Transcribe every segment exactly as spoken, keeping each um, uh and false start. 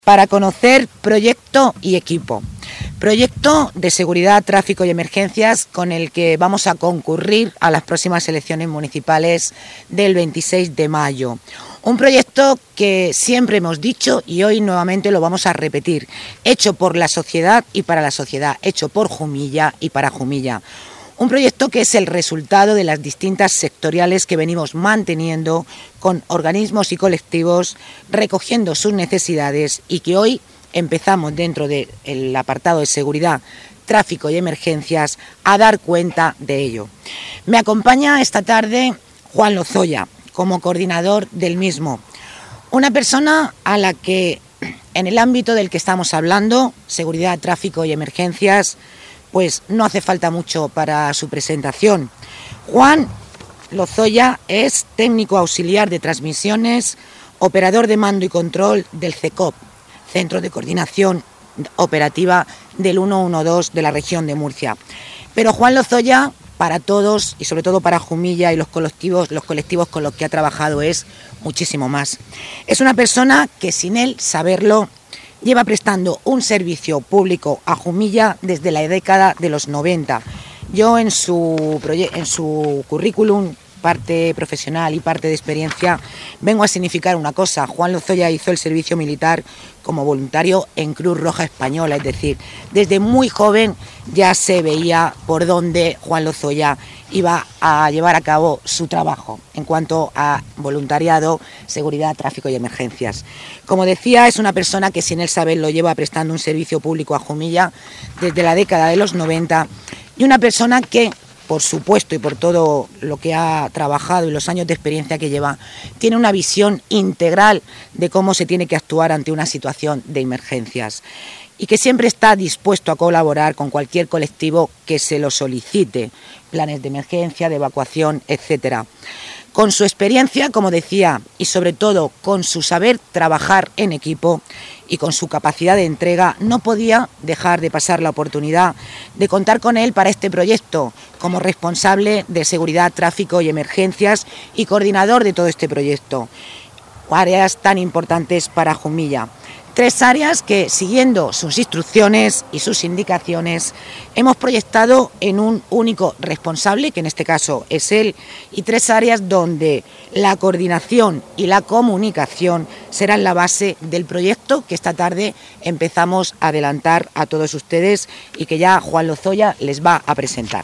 para conocer proyecto y equipo. Proyecto de seguridad, tráfico y emergencias con el que vamos a concurrir a las próximas elecciones municipales del veintiséis de mayo. Un proyecto que siempre hemos dicho y hoy nuevamente lo vamos a repetir, hecho por la sociedad y para la sociedad, hecho por Jumilla y para Jumilla. Un proyecto que es el resultado de las distintas sectoriales que venimos manteniendo con organismos y colectivos, recogiendo sus necesidades y que hoy empezamos dentro del apartado de seguridad, tráfico y emergencias a dar cuenta de ello. Me acompaña esta tarde Juan Lozoya como coordinador del mismo, una persona a la que en el ámbito del que estamos hablando, seguridad, tráfico y emergencias, pues no hace falta mucho para su presentación. Juan Lozoya es técnico auxiliar de transmisiones, operador de mando y control del C E C O P, Centro de Coordinación Operativa del ciento doce de la región de Murcia. Pero Juan Lozoya, para todos y sobre todo para Jumilla y los colectivos, los colectivos con los que ha trabajado, es muchísimo más. Es una persona que sin él saberlo lleva prestando un servicio público a Jumilla desde la década de los noventa. Yo en su, en su currículum, parte profesional y parte de experiencia, vengo a significar una cosa. Juan Lozoya hizo el servicio militar como voluntario en Cruz Roja Española, es decir, desde muy joven ya se veía por dónde Juan Lozoya iba a llevar a cabo su trabajo en cuanto a voluntariado, seguridad, tráfico y emergencias. Como decía, es una persona que sin él saberlo lleva prestando un servicio público a Jumilla desde la década de los noventa y una persona que, por supuesto, y por todo lo que ha trabajado y los años de experiencia que lleva, tiene una visión integral de cómo se tiene que actuar ante una situación de emergencias y que siempre está dispuesto a colaborar con cualquier colectivo que se lo solicite, planes de emergencia, de evacuación, etcétera. Con su experiencia, como decía, y sobre todo con su saber trabajar en equipo y con su capacidad de entrega, no podía dejar de pasar la oportunidad de contar con él para este proyecto como responsable de seguridad, tráfico y emergencias y coordinador de todo este proyecto. Áreas tan importantes para Jumilla. Tres áreas que, siguiendo sus instrucciones y sus indicaciones, hemos proyectado en un único responsable, que en este caso es él, y tres áreas donde la coordinación y la comunicación serán la base del proyecto que esta tarde empezamos a adelantar a todos ustedes y que ya Juan Lozoya les va a presentar.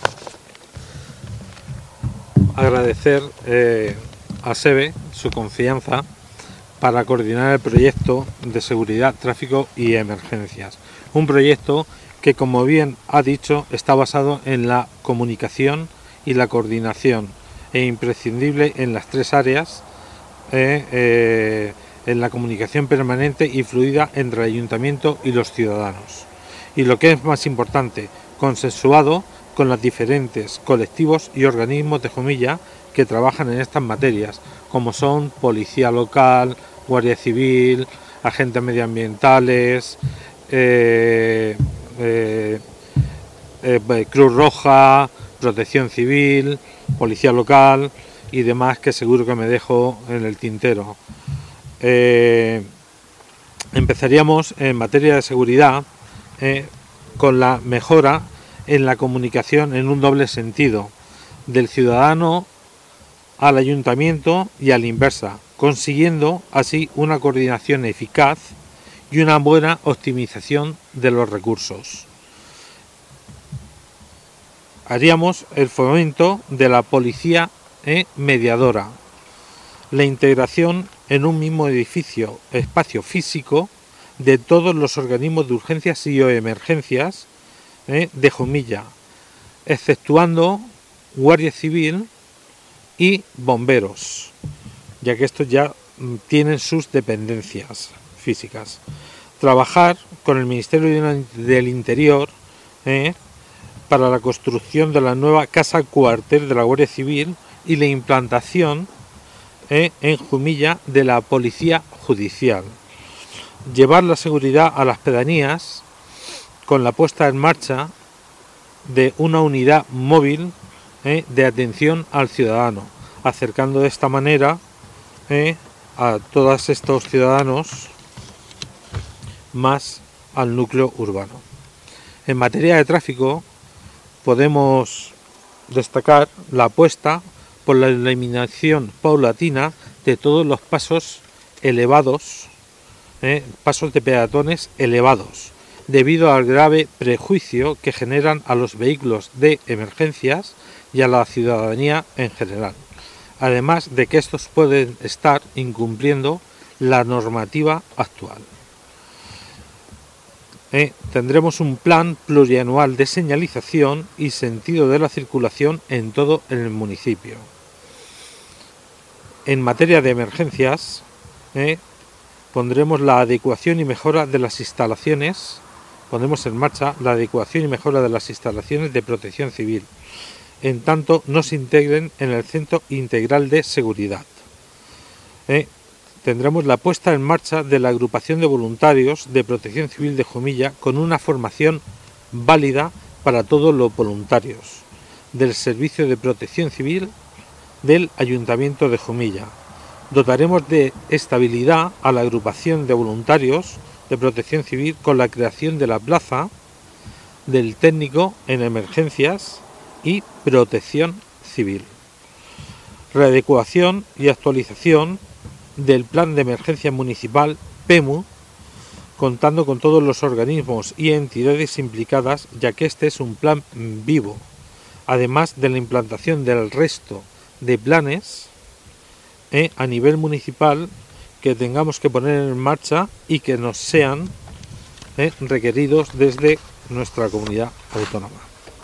Agradecer eh, a SEBE su confianza para coordinar el proyecto de seguridad, tráfico y emergencias. Un proyecto que, como bien ha dicho, está basado en la comunicación y la coordinación e imprescindible en las tres áreas, eh, eh, en la comunicación permanente y fluida entre el ayuntamiento y los ciudadanos. Y lo que es más importante, consensuado con los diferentes colectivos y organismos de Jumilla que trabajan en estas materias, como son Policía Local, Guardia Civil, agentes medioambientales, eh, eh, eh, Cruz Roja, Protección Civil, Policía Local y demás que seguro que me dejo en el tintero. Eh, empezaríamos en materia de seguridad eh, con la mejora en la comunicación en un doble sentido, del ciudadano al ayuntamiento y a la inversa, consiguiendo así una coordinación eficaz y una buena optimización de los recursos. Haríamos el fomento de la policía eh, mediadora, la integración en un mismo edificio, espacio físico, de todos los organismos de urgencias y o emergencias eh, de Jumilla, exceptuando Guardia Civil y bomberos, ya que estos ya tienen sus dependencias físicas. Trabajar con el Ministerio del Interior eh, para la construcción de la nueva casa cuartel de la Guardia Civil y la implantación eh, en Jumilla de la Policía Judicial. Llevar la seguridad a las pedanías con la puesta en marcha de una unidad móvil eh, de atención al ciudadano, acercando de esta manera eh, a todos estos ciudadanos más al núcleo urbano. En materia de tráfico podemos destacar la apuesta por la eliminación paulatina de todos los pasos elevados, eh, pasos de peatones elevados, debido al grave prejuicio que generan a los vehículos de emergencias y a la ciudadanía en general, además de que estos pueden estar incumpliendo la normativa actual. Eh, tendremos un plan plurianual de señalización y sentido de la circulación en todo el municipio. En materia de emergencias, eh, pondremos la adecuación y mejora de las instalaciones, pondremos en marcha la adecuación y mejora de las instalaciones de protección civil, en tanto no se integren en el Centro Integral de Seguridad. Eh, tendremos la puesta en marcha de la agrupación de voluntarios de protección civil de Jumilla con una formación válida para todos los voluntarios del Servicio de Protección Civil del Ayuntamiento de Jumilla. Dotaremos de estabilidad a la agrupación de voluntarios de protección civil con la creación de la plaza del técnico en emergencias y protección civil. Readecuación y actualización del Plan de Emergencia Municipal P E M U, contando con todos los organismos y entidades implicadas, ya que este es un plan vivo, además de la implantación del resto de planes eh, a nivel municipal que tengamos que poner en marcha y que nos sean eh, requeridos desde nuestra comunidad autónoma.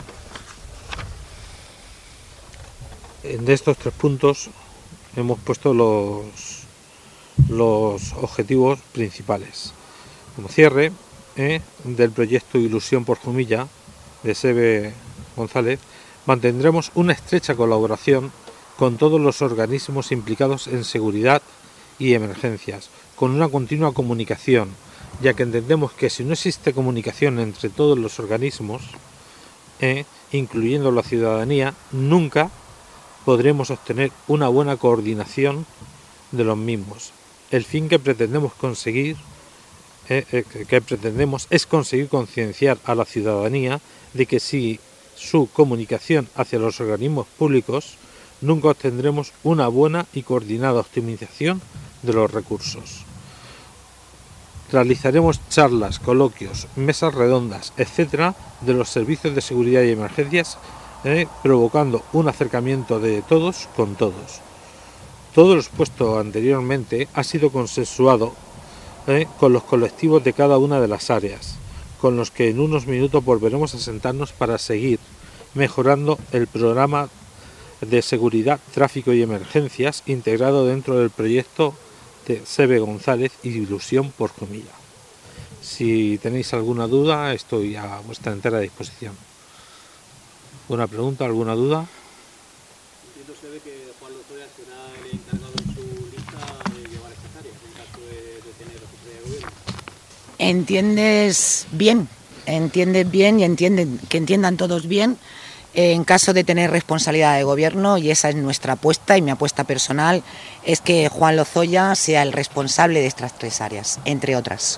En estos tres puntos hemos puesto los, los objetivos principales. Como cierre eh, del proyecto Ilusión por Jumilla de Sebe González, mantendremos una estrecha colaboración con todos los organismos implicados en seguridad y emergencias, con una continua comunicación, ya que entendemos que si no existe comunicación entre todos los organismos, eh, incluyendo la ciudadanía, nunca podremos obtener una buena coordinación de los mismos. El fin que pretendemos conseguir eh, eh, que pretendemos es conseguir concienciar a la ciudadanía de que si su comunicación hacia los organismos públicos, nunca obtendremos una buena y coordinada optimización de los recursos. Realizaremos charlas, coloquios, mesas redondas, etcétera, de los servicios de seguridad y emergencias, eh, provocando un acercamiento de todos con todos. Todo lo expuesto anteriormente ha sido consensuado eh, con los colectivos de cada una de las áreas, con los que en unos minutos volveremos a sentarnos para seguir mejorando el programa de seguridad, tráfico y emergencias integrado dentro del proyecto de Sebe González y Ilusión por Jumilla. Si tenéis alguna duda, estoy a vuestra entera disposición. ¿Alguna pregunta, alguna duda? Entiendo, Sebe, que Juan Lozoya será el encargado en su lista de llevar estas áreas en caso de, de tener responsabilidad de gobierno. Entiendes bien, entiendes bien y entienden, que entiendan todos bien en caso de tener responsabilidad de gobierno, y esa es nuestra apuesta y mi apuesta personal es que Juan Lozoya sea el responsable de estas tres áreas, entre otras.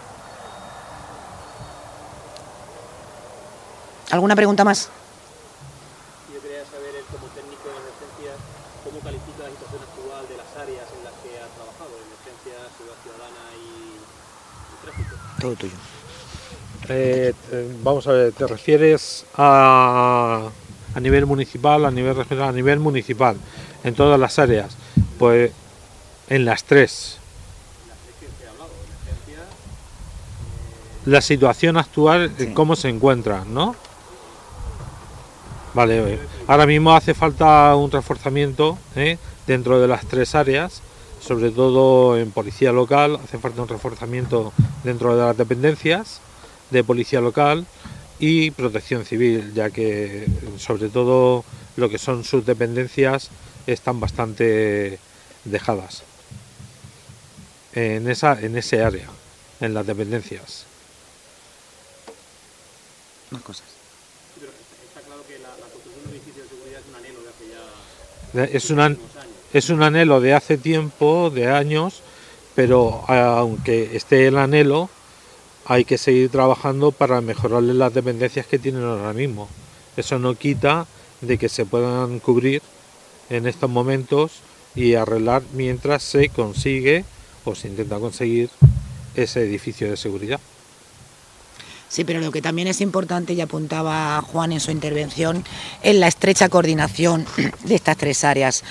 ¿Alguna pregunta más? Yo quería saber, como técnico de emergencias, ¿cómo califica la situación actual de las áreas en las que ha trabajado? Emergencias, seguridad ciudadana y, y tráfico. Todo tuyo. Eh, eh, vamos a ver, ¿te refieres a, a nivel municipal, a nivel regional, a nivel municipal, en todas las áreas? Pues en las tres. En las tres que he hablado, emergencias. Eh... La situación actual, sí. ¿Cómo se encuentra, no? Vale, ahora mismo hace falta un reforzamiento ¿eh? dentro de las tres áreas, sobre todo en policía local, hace falta un reforzamiento dentro de las dependencias de policía local y protección civil, ya que sobre todo lo que son sus dependencias están bastante dejadas en esa en ese área, en las dependencias. Más cosas. Pero está claro que la, la construcción de un edificio de seguridad es un anhelo de hace ya es un, an, es un anhelo de hace tiempo, de años, pero aunque esté el anhelo, hay que seguir trabajando para mejorarles las dependencias que tienen ahora mismo. Eso no quita de que se puedan cubrir en estos momentos y arreglar mientras se consigue o se intenta conseguir ese edificio de seguridad. Sí, pero lo que también es importante, y apuntaba Juan en su intervención, es la estrecha coordinación de estas tres áreas.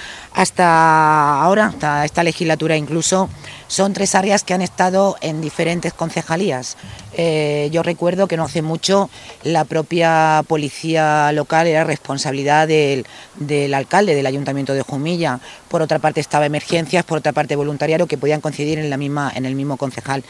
Hasta ahora, hasta esta legislatura incluso, son tres áreas que han estado en diferentes concejalías. Eh, yo recuerdo que no hace mucho la propia policía local era responsabilidad del, del alcalde del Ayuntamiento de Jumilla. Por otra parte estaba emergencias, por otra parte voluntariado, que podían coincidir en la misma, en el mismo concejal.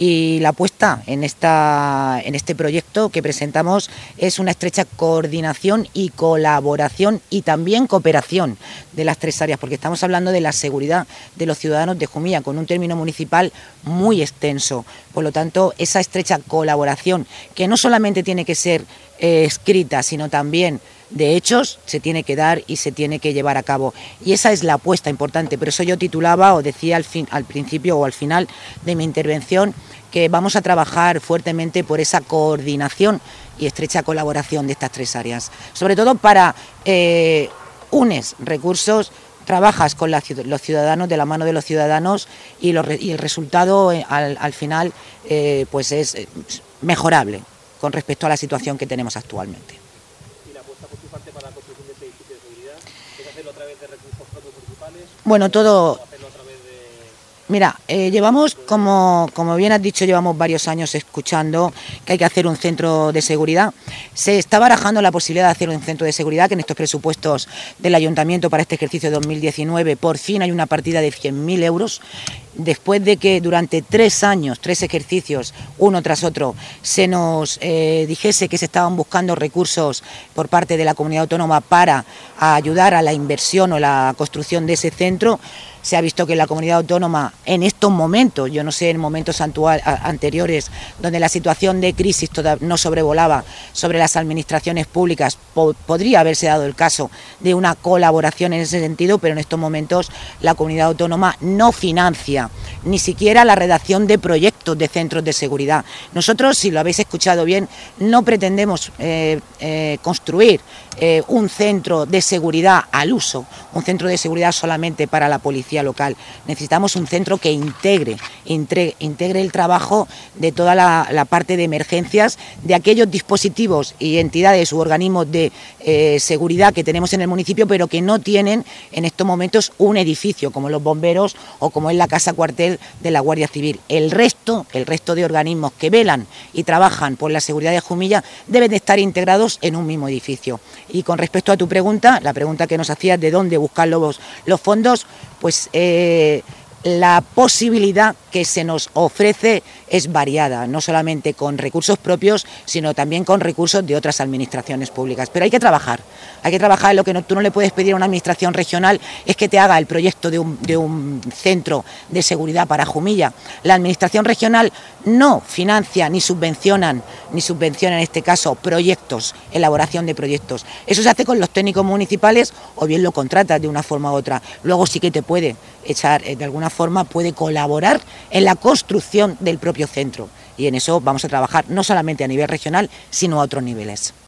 Y la apuesta en esta, en este proyecto que presentamos es una estrecha coordinación y colaboración y también cooperación de las tres áreas, porque estamos hablando de la seguridad de los ciudadanos de Jumilla, con un término municipal muy extenso. Por lo tanto, esa estrecha colaboración, que no solamente tiene que ser eh, escrita, sino también de hechos, se tiene que dar y se tiene que llevar a cabo. Y esa es la apuesta importante. Por eso yo titulaba o decía al, fin, al principio o al final de mi intervención que vamos a trabajar fuertemente por esa coordinación y estrecha colaboración de estas tres áreas. Sobre todo para eh, unes recursos, trabajas con la, los ciudadanos, de la mano de los ciudadanos, y, los, y el resultado eh, al, al final eh, pues es mejorable con respecto a la situación que tenemos actualmente. ¿Y la apuesta por tu parte para la construcción de ese edificio de seguridad? ¿Es hacerlo a través de recursos propios municipales? Bueno, todo... ¿O hacerlo a través de...? Mira, eh, llevamos, como, como bien has dicho, llevamos varios años escuchando que hay que hacer un centro de seguridad. Se está barajando la posibilidad de hacer un centro de seguridad, que en estos presupuestos del Ayuntamiento para este ejercicio dos mil diecinueve por fin hay una partida de cien mil euros. Después de que durante tres años, tres ejercicios, uno tras otro, se nos eh, dijese que se estaban buscando recursos por parte de la comunidad autónoma para ayudar a la inversión o la construcción de ese centro, se ha visto que la comunidad autónoma en estos momentos, yo no sé en momentos anteriores, donde la situación de crisis no sobrevolaba sobre las administraciones públicas, po podría haberse dado el caso de una colaboración en ese sentido, pero en estos momentos la comunidad autónoma no financia ni siquiera la redacción de proyectos de centros de seguridad. Nosotros, si lo habéis escuchado bien, no pretendemos eh, eh, construir eh, un centro de seguridad al uso, un centro de seguridad solamente para la policía local. Necesitamos un centro que integre, integre, integre el trabajo de toda la, la parte de emergencias, de aquellos dispositivos y entidades u organismos de eh, seguridad que tenemos en el municipio, pero que no tienen en estos momentos un edificio, como los bomberos o como es la casa cuartel de la Guardia Civil. El resto, el resto de organismos que velan y trabajan por la seguridad de Jumilla deben de estar integrados en un mismo edificio. Y con respecto a tu pregunta, la pregunta que nos hacías de dónde buscar los, los fondos, pues eh, la posibilidad que se nos ofrece es variada, no solamente con recursos propios, sino también con recursos de otras administraciones públicas. Pero hay que trabajar, hay que trabajar en lo que no, tú no le puedes pedir a una administración regional es que te haga el proyecto de un, de un centro de seguridad para Jumilla. La administración regional no financia ni subvencionan, ni subvenciona en este caso proyectos, elaboración de proyectos. Eso se hace con los técnicos municipales o bien lo contratas de una forma u otra. Luego sí que te puede echar, de alguna forma puede colaborar en la construcción del propio centro, y en eso vamos a trabajar no solamente a nivel regional, sino a otros niveles.